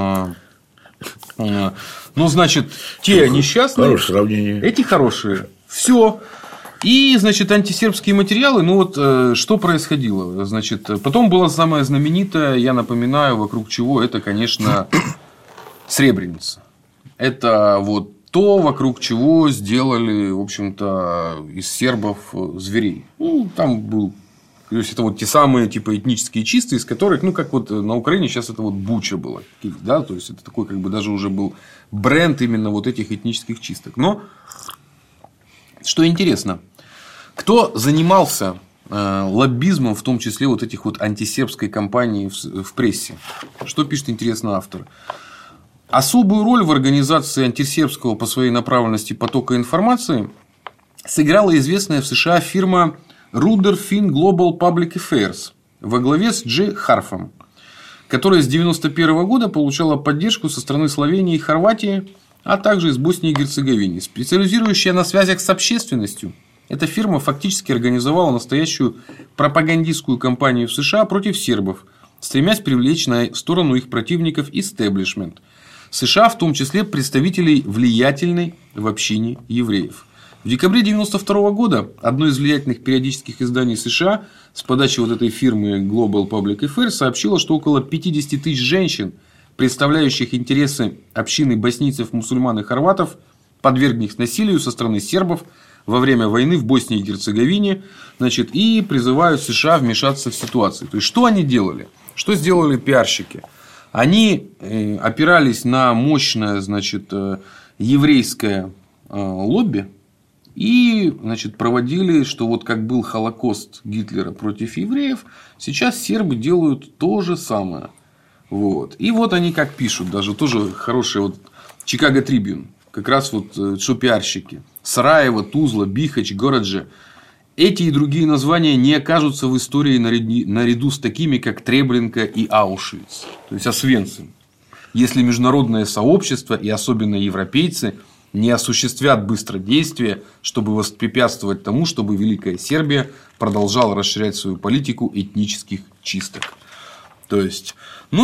Speaker 2: Но, значит, те несчастные,
Speaker 1: хорошее сравнение.
Speaker 2: Эти хорошие. Все. И, значит, антисербские материалы. Ну, вот что происходило. Значит, потом было самое знаменитое, я напоминаю, вокруг чего это, конечно, Сребреница. Это вот то, вокруг чего сделали, в общем-то, из сербов зверей. Ну, там был... То есть, это вот те самые типа этнические чистые, из которых, как вот на Украине сейчас это вот Буча было. Да? То есть, это такой, как бы даже уже был бренд именно вот этих этнических чисток. Но, что интересно, кто занимался лоббизмом, в том числе вот этих вот антисербской кампании в прессе. Что пишет, интересно, автор. Особую роль в организации антисербского по своей направленности потока информации сыграла известная в США фирма Rudder-Finn Global Public Affairs во главе с Джей Харфом, которая с 1991 года получала поддержку со стороны Словении и Хорватии, а также из Боснии и Герцеговины. Специализирующая на связях с общественностью, эта фирма фактически организовала настоящую пропагандистскую кампанию в США против сербов, стремясь привлечь на сторону их противников истеблишмент США, в том числе представителей влиятельной в общине евреев. В декабре 1992 года одно из влиятельных периодических изданий США с подачи вот этой фирмы Global Public Affairs сообщило, что около 50 тысяч женщин, представляющих интересы общины боснийцев, мусульман и хорватов, подвергнут насилию со стороны сербов во время войны в Боснии и Герцеговине, и призывают США вмешаться в ситуацию. То есть, что они делали? Что сделали пиарщики? Они опирались на мощное, еврейское лобби и, проводили, что вот как был Холокост Гитлера против евреев, сейчас сербы делают то же самое. Вот. И вот они как пишут, даже тоже хорошие, Чикаго Трибюн, как раз что пиарщики. Сараево, Тузла, Бихач, Горадже. Эти и другие названия не окажутся в истории наряду с такими, как Треблинка и Аушвиц. То есть Освенцим. Если международное сообщество и особенно европейцы не осуществят быстродействие, чтобы воспрепятствовать тому, чтобы Великая Сербия продолжала расширять свою политику этнических чисток. То есть,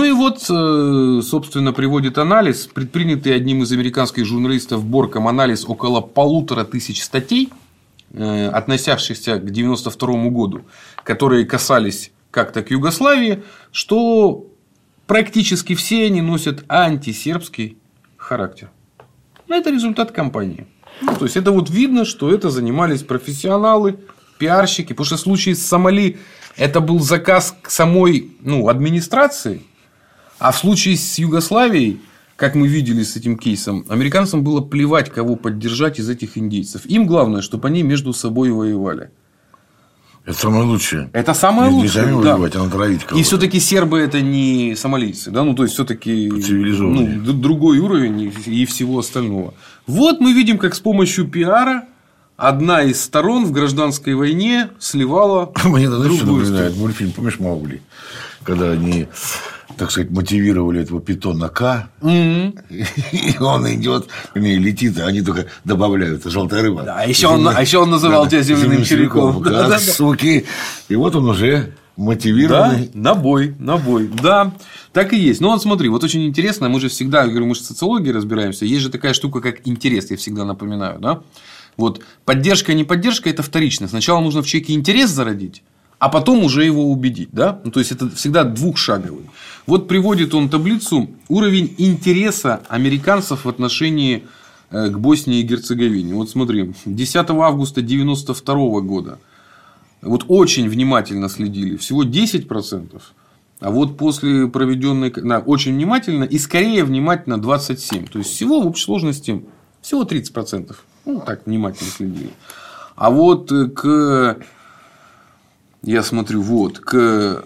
Speaker 2: собственно, приводит анализ, предпринятый одним из американских журналистов Борком анализ около 1500 статей, относящихся к 1992 году, которые касались как-то к Югославии, что практически все они носят антисербский характер. Это результат кампании. То есть, это видно, что это занимались профессионалы, пиарщики. Потому что в случае с Сомали это был заказ к самой администрации. А в случае с Югославией, как мы видели с этим кейсом, американцам было плевать, кого поддержать из этих индейцев. Им главное, чтобы они между собой воевали.
Speaker 1: Это самое лучшее.
Speaker 2: Это самое лучшее.
Speaker 1: Не сами воевать, а натравить кого-то.
Speaker 2: И все-таки сербы это не сомалийцы. Да? То есть, все-таки другой уровень и всего остального. Вот мы видим, как с помощью пиара одна из сторон в гражданской войне сливала другую сторону.
Speaker 1: Мультфильм, помнишь, Маугли? Когда они, так сказать, мотивировали этого питона К, и он идет, летит, а они только добавляют желтая рыба.
Speaker 2: Да, еще он называл тебя земляным червяком.
Speaker 1: Суки. И вот он уже мотивированный.
Speaker 2: Да, на бой. Да, так и есть. Но смотри, очень интересно, мы же всегда, мы же в социологии разбираемся, есть же такая штука, как интерес, я всегда напоминаю, да? Поддержка, не поддержка – это вторично. Сначала нужно в человеке интерес зародить, а потом уже его убедить. Да? То есть, это всегда двухшаговый. Приводит он таблицу уровень интереса американцев в отношении к Боснии и Герцеговине. Смотри, 10 августа 1992 года очень внимательно следили, всего 10%. А после проведенной очень внимательно и скорее внимательно 27%. То есть, всего в общей сложности всего 30%. Так внимательно следили. А я смотрю, к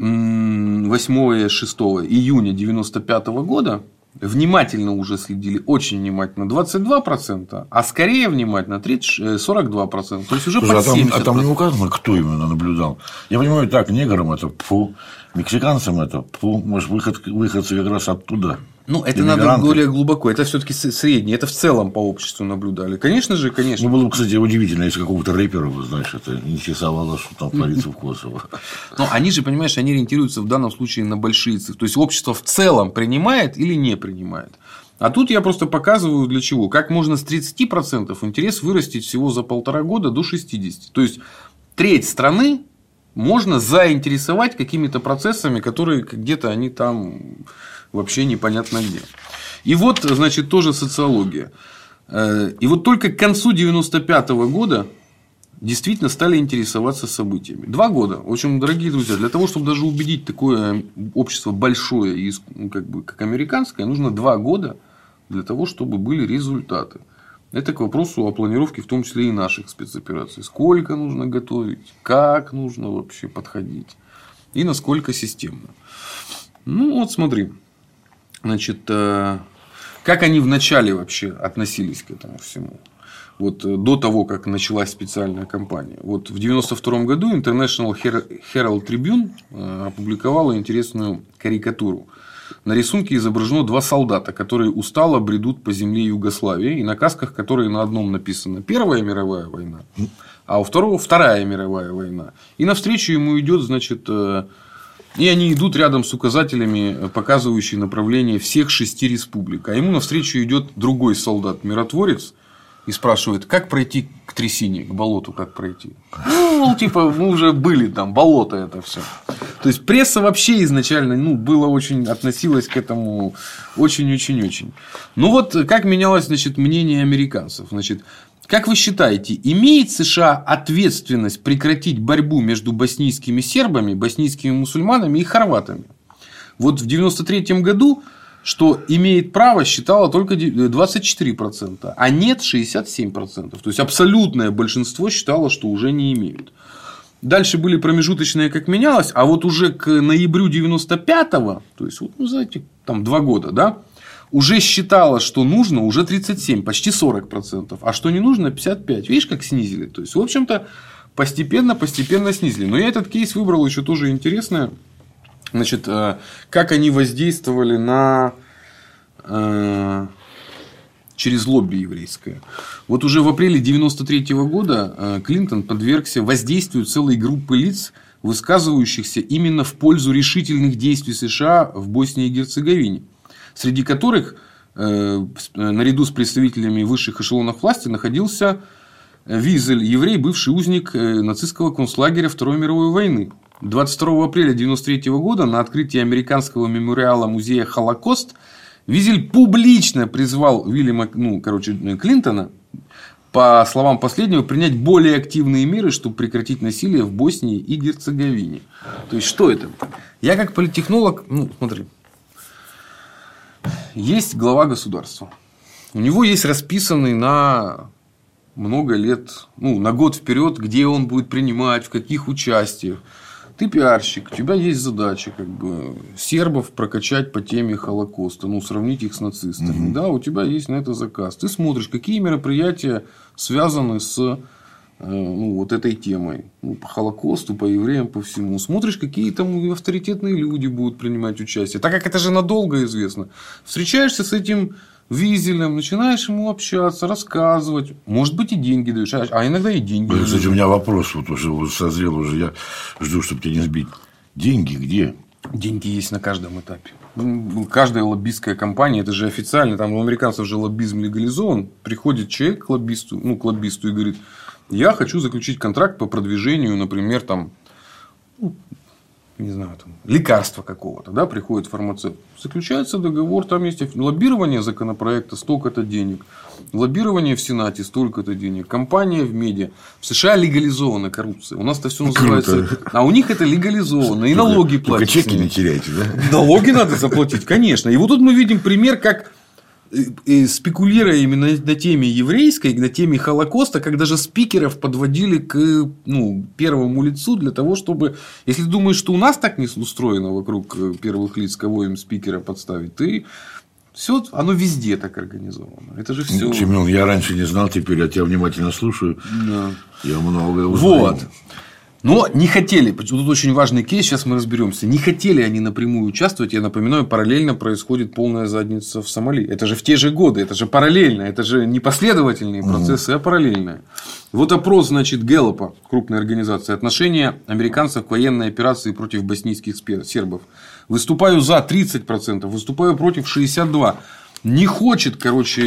Speaker 2: 8-6 июня 1995 года внимательно уже следили, очень внимательно 22%, а скорее внимательно 42%. То есть, уже под 70%.
Speaker 1: А там не указано, кто именно наблюдал. Я понимаю, так, неграм это пфу, мексиканцам это пфу, может, выходцы как раз оттуда.
Speaker 2: Это надо более глубоко. Это все-таки среднее. Это в целом по обществу наблюдали. Конечно же, конечно.
Speaker 1: Было бы, кстати, удивительно, если какого-то рэпера, знаешь, это не чесало, что там творится в Косово.
Speaker 2: Но они же, понимаешь, они ориентируются в данном случае на большие цифры. То есть, общество в целом принимает или не принимает. А тут я просто показываю для чего. Как можно с 30% интерес вырастить всего за 1,5 года до 60%. То есть, треть страны можно заинтересовать какими-то процессами, которые где-то они там вообще непонятно где. И тоже социология. И только к концу 1995 года действительно стали интересоваться событиями. 2 года. В общем, дорогие друзья, для того, чтобы даже убедить такое общество большое, как американское, нужно 2 года для того, чтобы были результаты. Это к вопросу о планировке, в том числе и наших спецопераций. Сколько нужно готовить, как нужно вообще подходить и насколько системно. Ну, вот смотри. Значит, как они вначале вообще относились к этому всему? Вот до того, как началась специальная кампания. Вот в 1992 году International Herald Tribune опубликовала интересную карикатуру. На рисунке изображено два солдата, которые устало бредут по земле Югославии, и на касках, которые на одном написано Первая мировая война, а у второго Вторая мировая война. И навстречу ему идет, значит, и они идут рядом с указателями, показывающими направление всех 6 республик. А ему навстречу идет другой солдат-миротворец и спрашивает, как пройти к трясине, к болоту, как пройти. Ну, типа, мы уже были там, болото это все. То есть пресса вообще изначально было очень, относилась к этому очень-очень-очень. Ну вот как менялось, значит, мнение американцев. Значит, как вы считаете, имеет США ответственность прекратить борьбу между боснийскими сербами, боснийскими мусульманами и хорватами? Вот в 1993 году, что имеет право, считало только 24%, а нет 67%. То есть абсолютное большинство считало, что уже не имеют. Дальше были промежуточные, как менялось, а вот уже к ноябрю 95-го, то есть, вот, знаете, там 2 года, да, уже считалось, что нужно уже 37, почти 40%, а что не нужно 55%. Видишь, как снизили? То есть, в общем-то, постепенно снизили. Но я этот кейс выбрал еще тоже интересное. Значит, как они воздействовали на через лобби еврейское. Вот уже в апреле 1993 года Клинтон подвергся воздействию целой группы лиц, высказывающихся именно в пользу решительных действий США в Боснии и Герцеговине, среди которых наряду с представителями высших эшелонов власти находился Визель, еврей, бывший узник нацистского концлагеря Второй мировой войны. 22 апреля 1993 года на открытии американского мемориала музея «Холокост» Визель публично призвал Уильяма, Клинтона, по словам последнего, принять более активные меры, чтобы прекратить насилие в Боснии и Герцеговине. То есть, что это? Я как политтехнолог, смотри, есть глава государства. У него есть расписанный на много лет, на год вперед, где он будет принимать, в каких участиях. Ты пиарщик, у тебя есть задача сербов прокачать по теме Холокоста, сравнить их с нацистами. Угу. Да, у тебя есть на это заказ. Ты смотришь, какие мероприятия связаны с вот этой темой. По Холокосту, по евреям, по всему. Смотришь, какие там авторитетные люди будут принимать участие. Так как это же надолго известно. Встречаешься с этим Визелем, начинаешь ему общаться, рассказывать. Может быть, и деньги даешь. А иногда и деньги.
Speaker 1: Кстати, у меня вопрос уже созрел, уже я жду, чтобы тебя не сбить. Деньги где?
Speaker 2: Деньги есть на каждом этапе. Каждая лоббистская компания, это же официально, там у американцев же лоббизм легализован. Приходит человек к лоббисту и говорит: я хочу заключить контракт по продвижению, например, лекарства какого-то, да, приходит фармацевт. Заключается договор, там есть лоббирование законопроекта, столько-то денег. Лоббирование в Сенате, столько-то денег. Компания в медиа. В США легализована коррупция. У нас это все называется. А у них это легализовано. И налоги платят.
Speaker 1: Только чеки не теряйте, да?
Speaker 2: Налоги надо заплатить, конечно. И вот тут мы видим пример, как, спекулируя именно на теме еврейской, на теме Холокоста, как даже спикеров подводили к первому лицу для того, чтобы... Если ты думаешь, что у нас так не устроено вокруг первых лиц, кого им спикера подставить, ты... Все, оно везде так организовано. Это же все.
Speaker 1: Семен, я раньше не знал, теперь я тебя внимательно слушаю.
Speaker 2: Да.
Speaker 1: Я многое узнаю.
Speaker 2: Вот. Но не хотели, тут очень важный кейс, сейчас мы разберемся. Не хотели они напрямую участвовать. Я напоминаю, параллельно происходит полная задница в Сомали. Это же в те же годы, это же параллельно, это же не последовательные процессы, а параллельные. Вот опрос, Гэллопа, крупной организации, отношение американцев к военной операции против боснийских сербов. Выступаю за 30%, выступаю против 62%. Не хочет,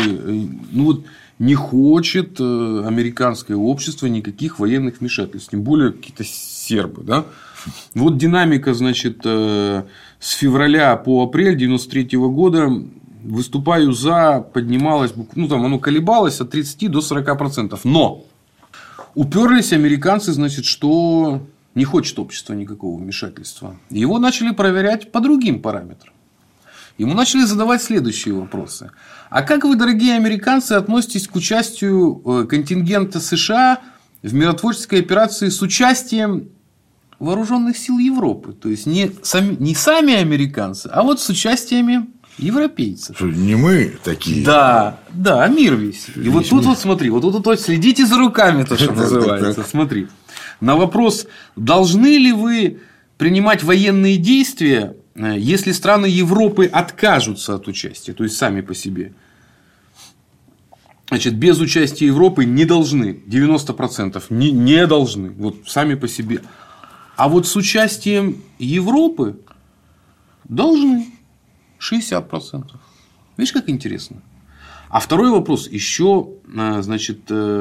Speaker 2: не хочет американское общество никаких военных вмешательств, тем более какие-то сербы. Да? Вот динамика, с февраля по апрель 1993 года выступаю за, поднималась, оно колебалось от 30 до 40%. Но уперлись американцы, что не хочет общество никакого вмешательства. Его начали проверять по другим параметрам. ему начали задавать следующие вопросы. А как вы, дорогие американцы, относитесь к участию контингента США в миротворческой операции с участием вооруженных сил Европы? То есть, не сами американцы, а вот с участиями европейцев.
Speaker 1: Что, не мы такие?
Speaker 2: Да, мир весь. И вот тут вот смотри, вот тут следите за руками, то, что называется. Смотри. На вопрос, должны ли вы принимать военные действия, если страны Европы откажутся от участия, то есть сами по себе. Значит, без участия Европы не должны. 90% не должны. Вот сами по себе. А вот с участием Европы должны. 60%. Видишь, как интересно? А второй вопрос еще, значит,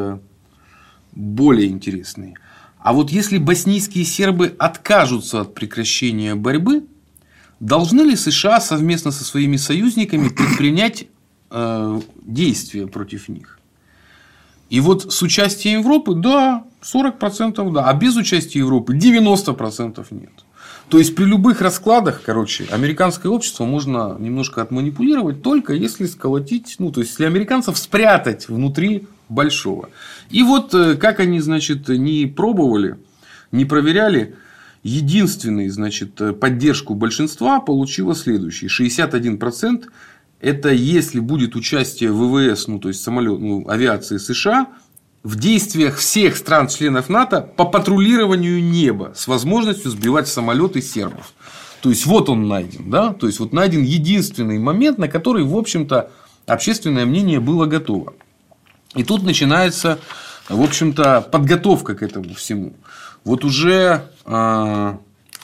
Speaker 2: более интересный. А вот если боснийские сербы откажутся от прекращения борьбы, должны ли США совместно со своими союзниками предпринять действия против них? И вот с участием Европы, да, 40% да, а без участия Европы 90% нет. То есть, при любых раскладах, короче, американское общество можно немножко отманипулировать, только если сколотить, то есть, если американцев спрятать внутри большого. И вот, как они, значит, не пробовали, не проверяли, единственный, значит, поддержку большинства получило следующее. 61% это если будет участие ВВС, то есть, авиации США, в действиях всех стран-членов НАТО по патрулированию неба с возможностью сбивать самолеты сербов. То есть, вот он найден. Да? То есть, вот найден единственный момент, на который, в общем-то, общественное мнение было готово. И тут начинается, в общем-то, подготовка к этому всему. Вот уже там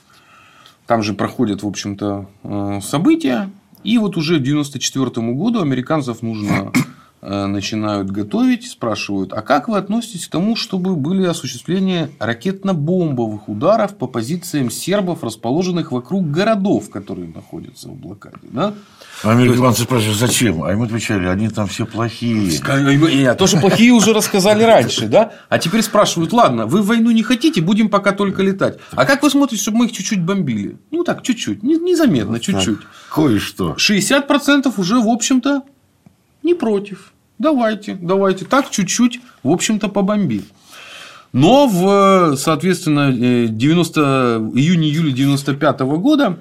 Speaker 2: же проходят, в общем-то, события. И вот уже к 1994 году американцев начинают готовить, спрашивают, а как вы относитесь к тому, чтобы были осуществления ракетно-бомбовых ударов по позициям сербов, расположенных вокруг городов, которые находятся в блокаде? Да?
Speaker 1: Американцы спрашивают, зачем? А им отвечали, они там все плохие.
Speaker 2: То, что плохие, уже рассказали раньше. Да? А теперь спрашивают, ладно, вы войну не хотите, будем пока только летать. А как вы смотрите, чтобы мы их чуть-чуть бомбили? Так, чуть-чуть, незаметно, чуть-чуть.
Speaker 1: Кое-что.
Speaker 2: 60% уже, в общем-то, не против. Давайте. Так чуть-чуть, в общем-то, побомбим. Но, соответственно, июня-июля 1995 года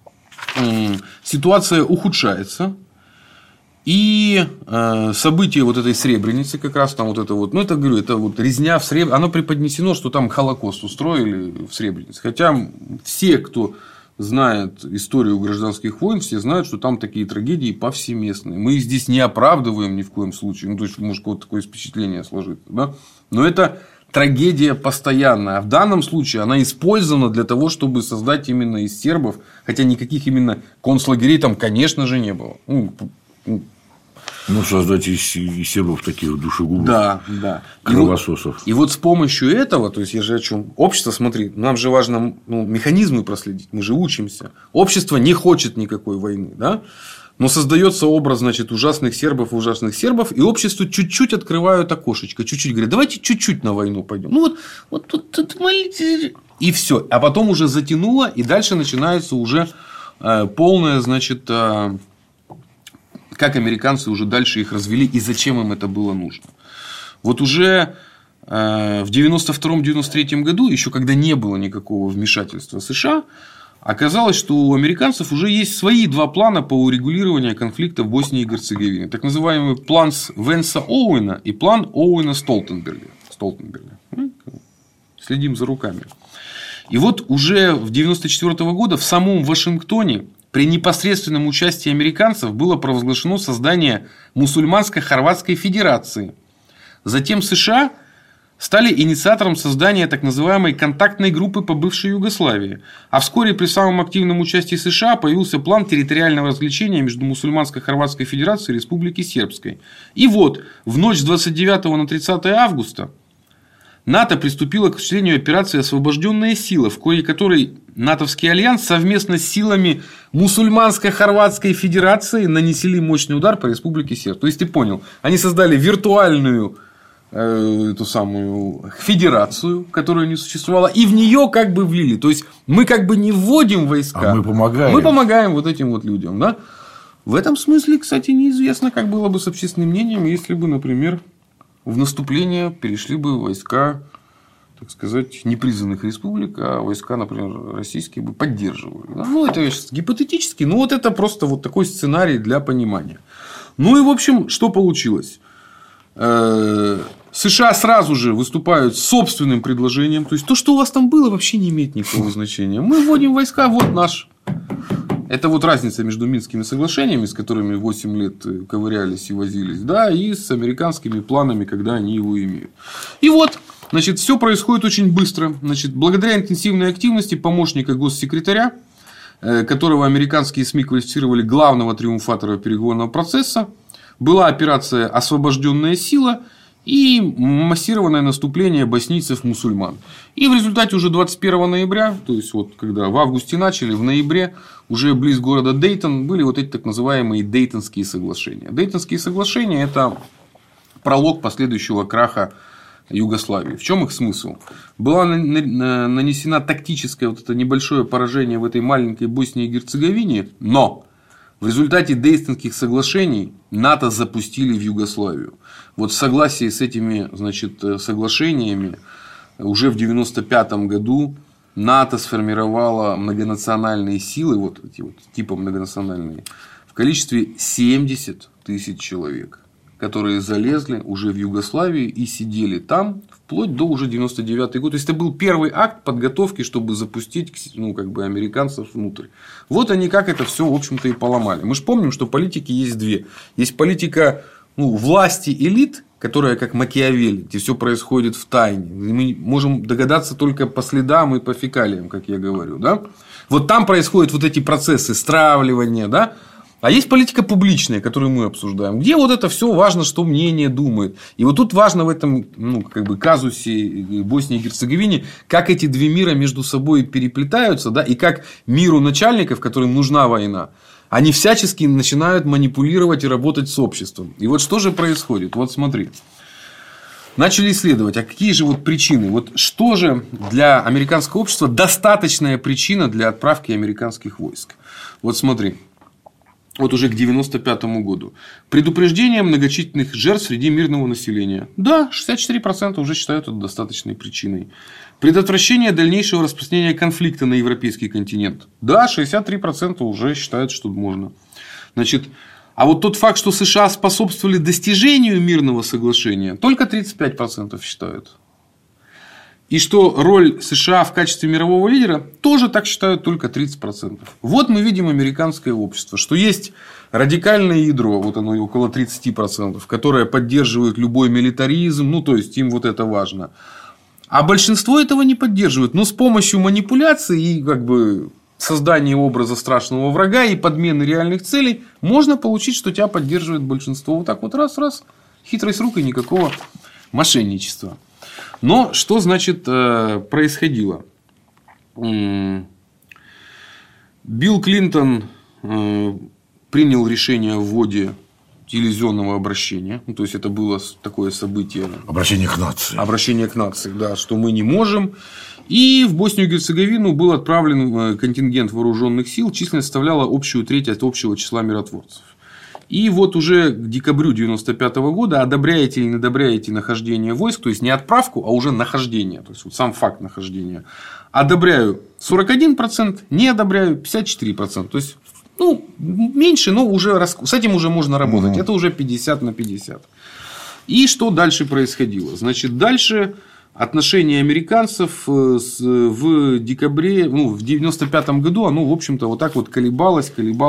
Speaker 2: ситуация ухудшается. И события вот этой Сребреницы, как раз там вот это вот, это, говорю, это вот резня в Сребренице, оно преподнесено, что там Холокост устроили в Сребренице. Хотя все, кто знает историю гражданских войн, все знают, что там такие трагедии повсеместные. Мы их здесь не оправдываем ни в коем случае. То есть, может, вот такое впечатление сложится. Да? Но это трагедия постоянная. А в данном случае она использована для того, чтобы создать именно из сербов. Хотя никаких именно концлагерей там, конечно же, не было.
Speaker 1: Создать из сербов таких душегубов, кровососов.
Speaker 2: И вот с помощью этого, то есть, я же о чем? Общество, смотри, нам же важно механизмы проследить, мы же учимся. Общество не хочет никакой войны, да? Но создается образ, значит, ужасных сербов, и общество чуть-чуть открывают окошечко, чуть-чуть говорят, давайте чуть-чуть на войну пойдем. Вот тут молитесь. И все. А потом уже затянуло, и дальше начинается уже полное, значит, как американцы уже дальше их развели и зачем им это было нужно. Вот уже в 1992-1993 году, еще когда не было никакого вмешательства США, оказалось, что у американцев уже есть свои два плана по урегулированию конфликта в Боснии и Герцеговине. Так называемый план Венса Оуэна и план Оуэна Столтенберга. Следим за руками. И вот уже в 1994 года в самом Вашингтоне при непосредственном участии американцев было провозглашено создание мусульманско-хорватской федерации. Затем США стали инициатором создания так называемой контактной группы по бывшей Югославии. А вскоре при самом активном участии США появился план территориального разграничения между мусульманско-хорватской федерацией и Республики Сербской. И вот в ночь с 29 на 30 августа НАТО приступило к осуществлению операции «Освобожденная сила», в ходе которой натовский альянс совместно с силами мусульманско-хорватской федерации нанесли мощный удар по Республике Сербия. То есть, ты понял, они создали виртуальную эту самую федерацию, которая не существовала, и в нее как бы влили. То есть, мы как бы не вводим войска,
Speaker 1: а мы помогаем.
Speaker 2: Мы помогаем вот этим вот людям. Да? В этом смысле, кстати, неизвестно, как было бы с общественным мнением, если бы, например, в наступление перешли бы войска, так сказать, непризнанных республик, а войска, например, российские бы поддерживали. Ну, это сейчас гипотетически, но вот это просто вот такой сценарий для понимания. Ну, и, в общем, что получилось? США сразу же выступают с собственным предложением. То есть, то, что у вас там было, вообще не имеет никакого значения. Мы вводим войска, вот наш. Это вот разница между Минскими соглашениями, с которыми 8 лет ковырялись и возились, да, и с американскими планами, когда они его имеют. И вот, значит, все происходит очень быстро. Значит, благодаря интенсивной активности помощника госсекретаря, которого американские СМИ квалифицировали главного триумфатора переговорного процесса, была операция «Освобожденная сила» и массированное наступление боснийцев-мусульман. И в результате уже 21 ноября, то есть вот когда в августе начали, в ноябре уже близ города Дейтон были вот эти так называемые Дейтонские соглашения. Дейтонские соглашения – это пролог последующего краха Югославии. В чем их смысл? Была нанесена тактическое вот это небольшое поражение в этой маленькой Боснии и Герцеговине, но в результате Дейтонских соглашений НАТО запустили в Югославию. Вот в согласии с этими, значит, соглашениями уже в 1995 году НАТО сформировало многонациональные силы, вот эти вот типа многонациональные, в количестве 70 тысяч человек, которые залезли уже в Югославию и сидели там вплоть до уже 1999 год. То есть, это был первый акт подготовки, чтобы запустить, ну, как бы, американцев внутрь. Вот они как это все, в общем-то, и поломали. Мы же помним, что политики есть две. Есть политика, ну, власти элит, которая как Макиавелли, где все происходит в тайне. Мы можем догадаться только по следам и по фекалиям, как я говорю. Да? Вот там происходят вот эти процессы стравливания, да? А есть политика публичная, которую мы обсуждаем, где вот это все важно, что мнение думает. И вот тут важно в этом, ну, как бы, казусе Боснии и Герцеговине, как эти две мира между собой переплетаются, да, и как миру начальников, которым нужна война, они всячески начинают манипулировать и работать с обществом. И вот что же происходит? Вот смотри. Начали исследовать, а какие же вот причины? Вот что же для американского общества достаточная причина для отправки американских войск? Вот смотри. Вот уже к 1995 году. Предупреждение многочисленных жертв среди мирного населения. Да, 64% уже считают это достаточной причиной. Предотвращение дальнейшего распространения конфликта на европейский континент. Да, 63% уже считают, что можно. Значит, а вот тот факт, что США способствовали достижению мирного соглашения, только 35% считают. И что роль США в качестве мирового лидера тоже так считают только 30%. Вот мы видим американское общество, что есть радикальное ядро, вот оно около 30%, которое поддерживает любой милитаризм, ну, то есть им вот это важно. А большинство этого не поддерживает, но с помощью манипуляций и как бы создания образа страшного врага и подмены реальных целей можно получить, что тебя поддерживает большинство. Вот так вот раз, хитрость рук и никакого мошенничества. Но что, значит, происходило? Билл Клинтон принял решение о вводе телевизионного обращения. Ну, то есть, это было такое событие.
Speaker 1: Обращение к нации.
Speaker 2: Обращение к нации, да, что мы не можем. И в Боснию и Герцеговину был отправлен контингент вооруженных сил. Численность составляла общую треть от общего числа миротворцев. И вот уже к декабрю 1995 года одобряете или не одобряете нахождение войск, то есть не отправку, а уже нахождение, то есть вот сам факт нахождения. Одобряю 41%, не одобряю 54%. То есть, ну, меньше, но уже с этим уже можно работать. Это уже 50/50. И что дальше происходило? Значит, дальше отношение американцев в декабре, ну, в 1995 году, оно, в общем-то, вот так вот колебалось.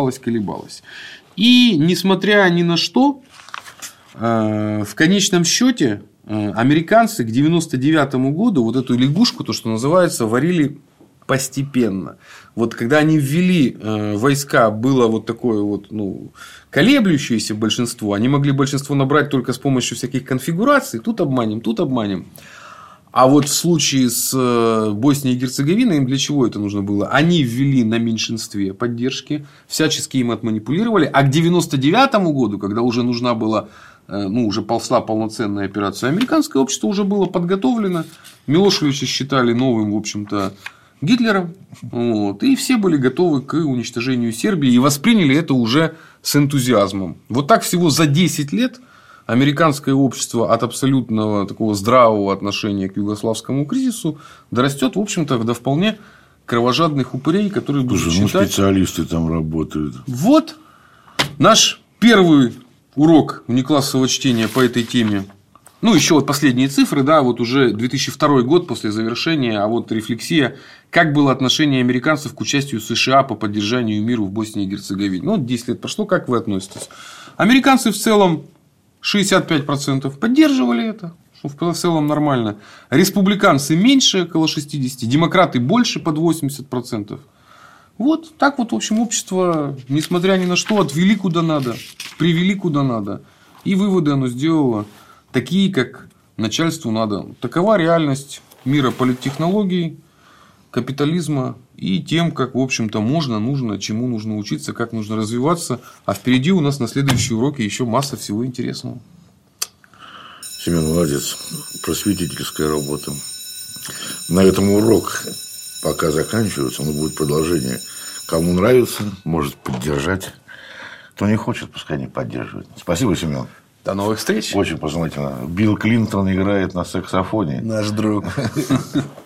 Speaker 2: И, несмотря ни на что, в конечном счете американцы к 1999 году вот эту лягушку, то, что называется, варили постепенно. Вот когда они ввели войска, было вот такое вот, ну, колеблющееся большинство. Они могли большинство набрать только с помощью всяких конфигураций. Тут обманем. А вот в случае с Боснией и Герцеговиной, им для чего это нужно было? Они ввели на меньшинстве поддержки, всячески им отманипулировали. А к 1999 году, когда уже нужна была, ну, уже ползла полноценная операция, американское общество уже было подготовлено. Милошевича считали новым, в общем-то, Гитлером. Вот, и все были готовы к уничтожению Сербии и восприняли это уже с энтузиазмом. Вот так всего за 10 лет американское общество от абсолютного такого здравого отношения к югославскому кризису дорастет, в общем-то, до вполне кровожадных упырей, которые будут считать...
Speaker 1: специалисты там работают.
Speaker 2: Вот наш первый урок внеклассового чтения по этой теме. Ну, еще вот последние цифры, да, вот уже 2002 год после завершения, а вот рефлексия, как было отношение американцев к участию США по поддержанию мира в Боснии и Герцеговине. Ну, 10 лет прошло, как вы относитесь? Американцы в целом 65% поддерживали это, что в целом нормально. Республиканцы меньше, около 60%, демократы больше, под 80%. Вот так вот, в общем, общество, несмотря ни на что, отвели куда надо, привели куда надо. И выводы оно сделало такие, как начальству надо. Такова реальность мира политтехнологий, капитализма и тем, как, в общем-то, можно, нужно, чему нужно учиться, как нужно развиваться. А впереди у нас на следующие уроки еще масса всего интересного.
Speaker 1: Семен, молодец. Просветительская работа. На этом урок пока заканчивается, но будет продолжение. Кому нравится, может поддержать. Кто не хочет, пускай не поддерживает. Спасибо, Семен.
Speaker 2: До новых встреч.
Speaker 1: Очень познавательно. Билл Клинтон играет на саксофоне.
Speaker 2: Наш друг.